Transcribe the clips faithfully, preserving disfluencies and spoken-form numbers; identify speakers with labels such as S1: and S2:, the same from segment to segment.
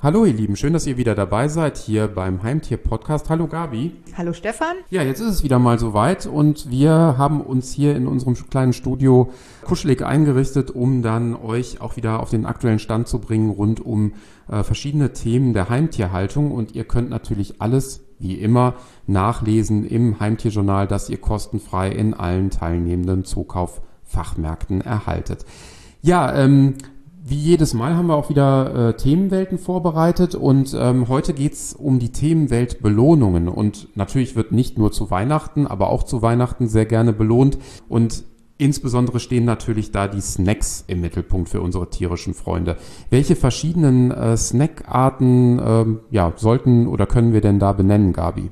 S1: Hallo ihr Lieben, schön, dass ihr wieder dabei seid hier beim Heimtier-Podcast. Hallo Gabi.
S2: Hallo Stefan.
S1: Ja, jetzt ist es wieder mal soweit und wir haben uns hier in unserem kleinen Studio kuschelig eingerichtet, um dann euch auch wieder auf den aktuellen Stand zu bringen rund um äh, verschiedene Themen der Heimtierhaltung. Und ihr könnt natürlich alles, wie immer, nachlesen im Heimtierjournal, das ihr kostenfrei in allen teilnehmenden Zukauffachmärkten erhaltet. Ja, ähm, wie jedes Mal haben wir auch wieder äh, Themenwelten vorbereitet und ähm, heute geht's um die Themenwelt Belohnungen und natürlich wird nicht nur zu Weihnachten, aber auch zu Weihnachten sehr gerne belohnt und insbesondere stehen natürlich da die Snacks im Mittelpunkt für unsere tierischen Freunde. Welche verschiedenen äh, Snackarten ähm, ja, sollten oder können wir denn da benennen, Gabi?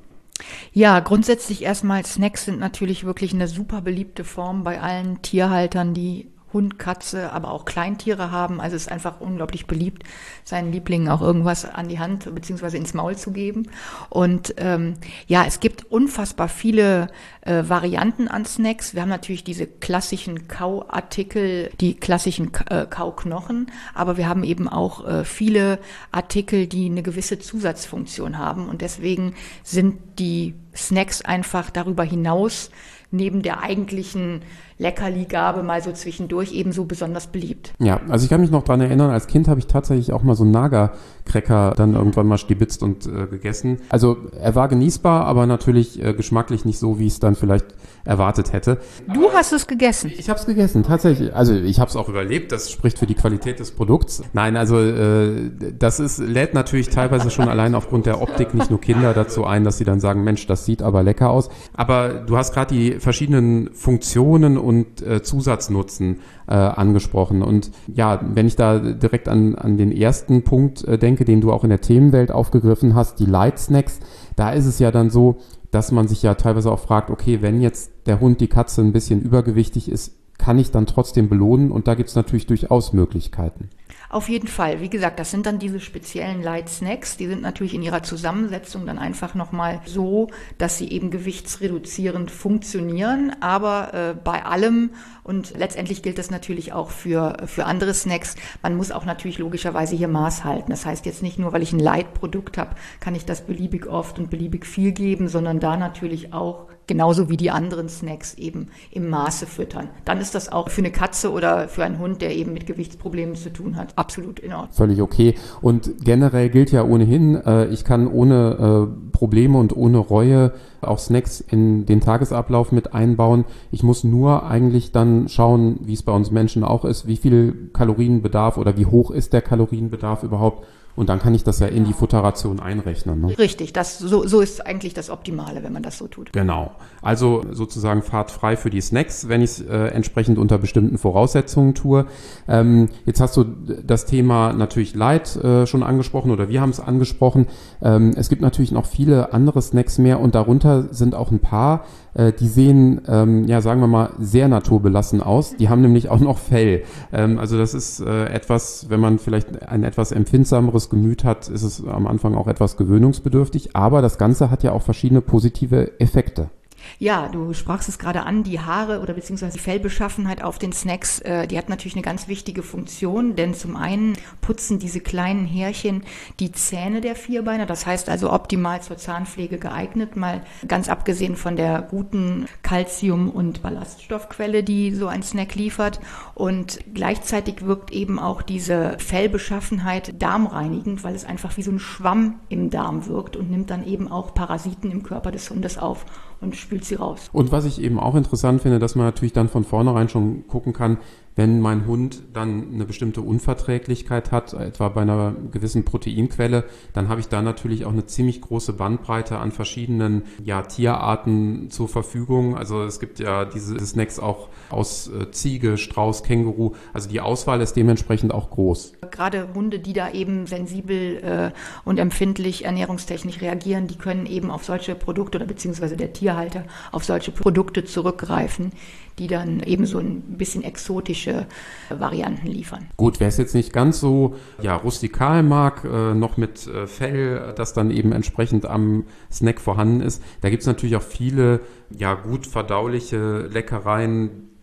S2: Ja, grundsätzlich erstmal, Snacks sind natürlich wirklich eine super beliebte Form bei allen Tierhaltern, die Hund, Katze, aber auch Kleintiere haben. Also es ist einfach unglaublich beliebt, seinen Lieblingen auch irgendwas an die Hand bzw. ins Maul zu geben. Und ähm, ja, es gibt unfassbar viele äh, Varianten an Snacks. Wir haben natürlich diese klassischen Kauartikel, die klassischen äh, Kauknochen, aber wir haben eben auch äh, viele Artikel, die eine gewisse Zusatzfunktion haben. Und deswegen sind die Snacks einfach darüber hinaus neben der eigentlichen Leckerligabe mal so zwischendurch ebenso besonders beliebt.
S1: Ja, also ich kann mich noch dran erinnern, als Kind habe ich tatsächlich auch mal so einen Nager-Cracker dann irgendwann mal stibitzt und äh, gegessen. Also er war genießbar, aber natürlich äh, geschmacklich nicht so, wie ich es dann vielleicht erwartet hätte.
S2: Du aber hast es gegessen?
S1: Ich habe es gegessen, tatsächlich. Also ich habe es auch überlebt, das spricht für die Qualität des Produkts. Nein, also äh, das ist lädt natürlich teilweise schon allein aufgrund der Optik nicht nur Kinder dazu ein, dass sie dann sagen, Mensch, das sieht aber lecker aus. Aber du hast gerade die verschiedenen Funktionen und äh, Zusatznutzen äh, angesprochen. Und ja, wenn ich da direkt an, an den ersten Punkt äh, denke, den du auch in der Themenwelt aufgegriffen hast, die Light Snacks, da ist es ja dann so, dass man sich ja teilweise auch fragt, okay, wenn jetzt der Hund, die Katze ein bisschen übergewichtig ist, kann ich dann trotzdem belohnen? Und da gibt es natürlich durchaus Möglichkeiten.
S2: Auf jeden Fall. Wie gesagt, das sind dann diese speziellen Light Snacks. Die sind natürlich in ihrer Zusammensetzung dann einfach nochmal so, dass sie eben gewichtsreduzierend funktionieren. Aber äh, bei allem, und letztendlich gilt das natürlich auch für, für andere Snacks, man muss auch natürlich logischerweise hier Maß halten. Das heißt jetzt nicht nur, weil ich ein Light-Produkt habe, kann ich das beliebig oft und beliebig viel geben, sondern da natürlich auch genauso wie die anderen Snacks eben im Maße füttern. Dann ist das auch für eine Katze oder für einen Hund, der eben mit Gewichtsproblemen zu tun hat, absolut in Ordnung.
S1: Völlig okay. Und generell gilt ja ohnehin, äh, ich kann ohne äh, Probleme und ohne Reue auch Snacks in den Tagesablauf mit einbauen. Ich muss nur eigentlich dann schauen, wie es bei uns Menschen auch ist, wie viel Kalorienbedarf oder wie hoch ist der Kalorienbedarf überhaupt. Und dann kann ich das ja in die Futterration einrechnen. Ne?
S2: Richtig, das, so, so ist eigentlich das Optimale, wenn man das so tut.
S1: Genau. Also sozusagen fahrtfrei für die Snacks, wenn ich es äh, entsprechend unter bestimmten Voraussetzungen tue. Ähm, jetzt hast du das Thema natürlich Light äh, schon angesprochen oder wir haben es angesprochen. Ähm, es gibt natürlich noch viele andere Snacks mehr und darunter sind auch ein paar, äh, die sehen, ähm, ja sagen wir mal, sehr naturbelassen aus. Die haben nämlich auch noch Fell. Ähm, also das ist äh, etwas, wenn man vielleicht ein etwas empfindsameres Gemüt hat, ist es am Anfang auch etwas gewöhnungsbedürftig, aber das Ganze hat ja auch verschiedene positive Effekte.
S2: Ja, du sprachst es gerade an, die Haare oder beziehungsweise die Fellbeschaffenheit auf den Snacks, äh, die hat natürlich eine ganz wichtige Funktion, denn zum einen putzen diese kleinen Härchen die Zähne der Vierbeiner, das heißt also optimal zur Zahnpflege geeignet, mal ganz abgesehen von der guten Calcium- und Ballaststoffquelle, die so ein Snack liefert, und gleichzeitig wirkt eben auch diese Fellbeschaffenheit darmreinigend, weil es einfach wie so ein Schwamm im Darm wirkt und nimmt dann eben auch Parasiten im Körper des Hundes auf und spült sie raus.
S1: Und was ich eben auch interessant finde, dass man natürlich dann von vornherein schon gucken kann, wenn mein Hund dann eine bestimmte Unverträglichkeit hat, etwa bei einer gewissen Proteinquelle, dann habe ich da natürlich auch eine ziemlich große Bandbreite an verschiedenen ja, Tierarten zur Verfügung. Also es gibt ja diese Snacks auch aus äh, Ziege, Strauß, Känguru. Also die Auswahl ist dementsprechend auch groß.
S2: Gerade Hunde, die da eben sensibel äh, und empfindlich ernährungstechnisch reagieren, die können eben auf solche Produkte oder beziehungsweise der Tierhalter auf solche Produkte zurückgreifen, die dann eben so ein bisschen exotische Varianten liefern.
S1: Gut, wer es jetzt nicht ganz so ja, rustikal mag, äh, noch mit äh, Fell, das dann eben entsprechend am Snack vorhanden ist, da gibt es natürlich auch viele ja, gut verdauliche Leckereien,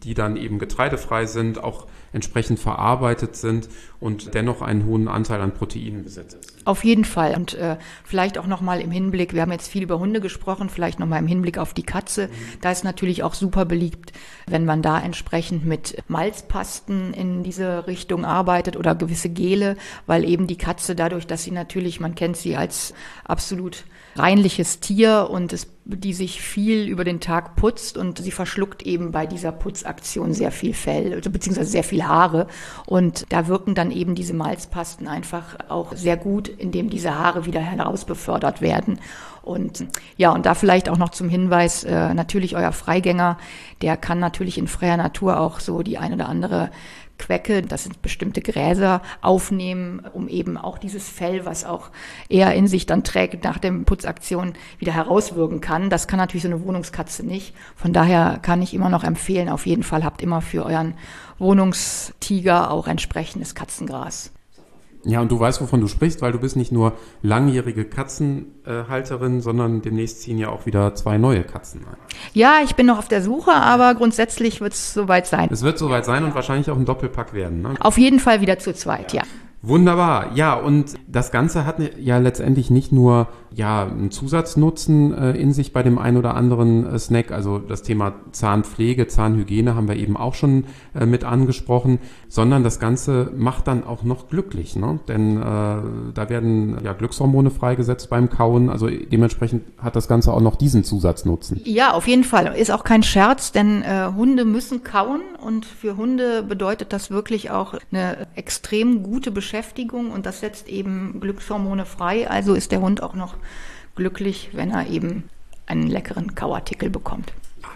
S1: die dann eben getreidefrei sind, auch entsprechend verarbeitet sind und dennoch einen hohen Anteil an Proteinen besitzen.
S2: Auf jeden Fall. Und äh, vielleicht auch nochmal im Hinblick, wir haben jetzt viel über Hunde gesprochen, vielleicht nochmal im Hinblick auf die Katze. Mhm. Da ist natürlich auch super beliebt, wenn man da entsprechend mit Malzpasten in diese Richtung arbeitet oder gewisse Gele, weil eben die Katze dadurch, dass sie natürlich, man kennt sie als absolut reinliches Tier und es, die sich viel über den Tag putzt und sie verschluckt eben bei dieser Putzaktion sehr viel Fell, also beziehungsweise sehr viel Haare und da wirken dann eben diese Malzpasten einfach auch sehr gut, indem diese Haare wieder herausbefördert werden. Und ja, und da vielleicht auch noch zum Hinweis, äh, natürlich euer Freigänger, der kann natürlich in freier Natur auch so die ein oder andere Quecke, das sind bestimmte Gräser, aufnehmen, um eben auch dieses Fell, was auch er in sich dann trägt, nach der Putzaktion wieder herauswürgen kann. Das kann natürlich so eine Wohnungskatze nicht. Von daher kann ich immer noch empfehlen, auf jeden Fall habt immer für euren Wohnungstiger auch entsprechendes Katzengras.
S1: Ja, und du weißt, wovon du sprichst, weil du bist nicht nur langjährige Katzenhalterin, sondern demnächst ziehen ja auch wieder zwei neue Katzen ein.
S2: Ja, ich bin noch auf der Suche, aber grundsätzlich wird es soweit sein.
S1: Es wird soweit sein und wahrscheinlich auch ein Doppelpack werden, ne?
S2: Auf jeden Fall wieder zu zweit, ja.
S1: Wunderbar, ja, und das Ganze hat ja letztendlich nicht nur ja einen Zusatznutzen äh, in sich bei dem einen oder anderen äh, Snack, also das Thema Zahnpflege, Zahnhygiene haben wir eben auch schon äh, mit angesprochen, sondern das Ganze macht dann auch noch glücklich, ne? Denn äh, da werden ja Glückshormone freigesetzt beim Kauen, also dementsprechend hat das Ganze auch noch diesen Zusatznutzen.
S2: Ja, auf jeden Fall, ist auch kein Scherz, denn äh, Hunde müssen kauen und für Hunde bedeutet das wirklich auch eine extrem gute Beschäftigung und das setzt eben Glückshormone frei, also ist der Hund auch noch glücklich, wenn er eben einen leckeren Kauartikel bekommt.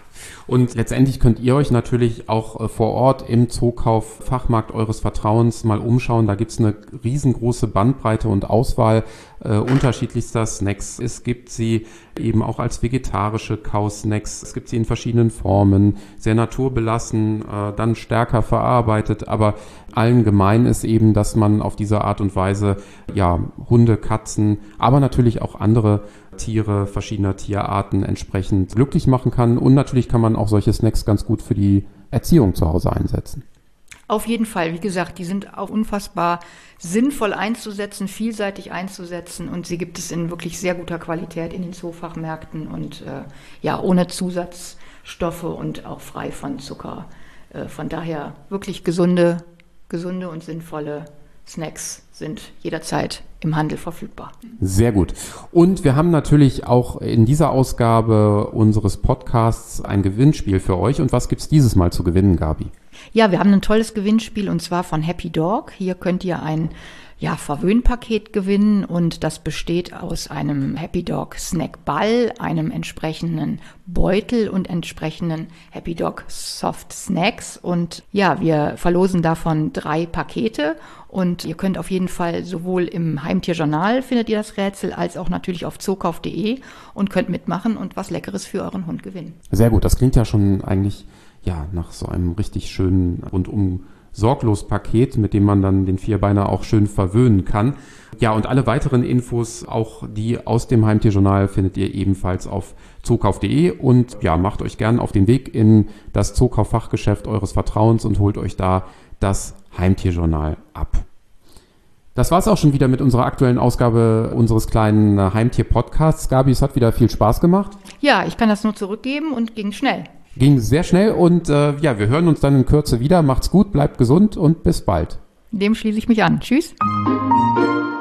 S1: Und letztendlich könnt ihr euch natürlich auch äh, vor Ort im Zookauf-Fachmarkt eures Vertrauens mal umschauen. Da gibt's eine riesengroße Bandbreite und Auswahl äh, unterschiedlichster Snacks. Es gibt sie eben auch als vegetarische Kausnacks. Es gibt sie in verschiedenen Formen, sehr naturbelassen, äh, dann stärker verarbeitet. Aber allen gemein ist eben, dass man auf diese Art und Weise ja Hunde, Katzen, aber natürlich auch andere Tiere verschiedener Tierarten entsprechend glücklich machen kann. Und natürlich kann man auch solche Snacks ganz gut für die Erziehung zu Hause einsetzen.
S2: Auf jeden Fall. Wie gesagt, die sind auch unfassbar sinnvoll einzusetzen, vielseitig einzusetzen und sie gibt es in wirklich sehr guter Qualität in den Zoofachmärkten und äh, ja, ohne Zusatzstoffe und auch frei von Zucker. Äh, von daher wirklich gesunde, gesunde und sinnvolle Snacks sind jederzeit im Handel verfügbar.
S1: Sehr gut. Und wir haben natürlich auch in dieser Ausgabe unseres Podcasts ein Gewinnspiel für euch. Und was gibt's dieses Mal zu gewinnen, Gabi?
S2: Ja, wir haben ein tolles Gewinnspiel und zwar von Happy Dog. Hier könnt ihr ein ja, Verwöhnpaket gewinnen und das besteht aus einem Happy Dog Snack Ball, einem entsprechenden Beutel und entsprechenden Happy Dog Soft Snacks und ja, wir verlosen davon drei Pakete und ihr könnt auf jeden Fall sowohl im Heimtierjournal findet ihr das Rätsel, als auch natürlich auf zookauf punkt de und könnt mitmachen und was Leckeres für euren Hund gewinnen.
S1: Sehr gut, das klingt ja schon eigentlich ja nach so einem richtig schönen rundum sorglos Paket, mit dem man dann den Vierbeiner auch schön verwöhnen kann. Ja, und alle weiteren Infos, auch die aus dem Heimtierjournal, findet ihr ebenfalls auf zookauf punkt de und ja, macht euch gern auf den Weg in das Zookauf-Fachgeschäft eures Vertrauens und holt euch da das Heimtierjournal ab. Das war's auch schon wieder mit unserer aktuellen Ausgabe unseres kleinen Heimtier-Podcasts. Gabi, es hat wieder viel Spaß gemacht.
S2: Ja, ich kann das nur zurückgeben und ging schnell.
S1: Ging sehr schnell und äh, ja, wir hören uns dann in Kürze wieder. Macht's gut, bleibt gesund und bis bald.
S2: Dem schließe ich mich an. Tschüss.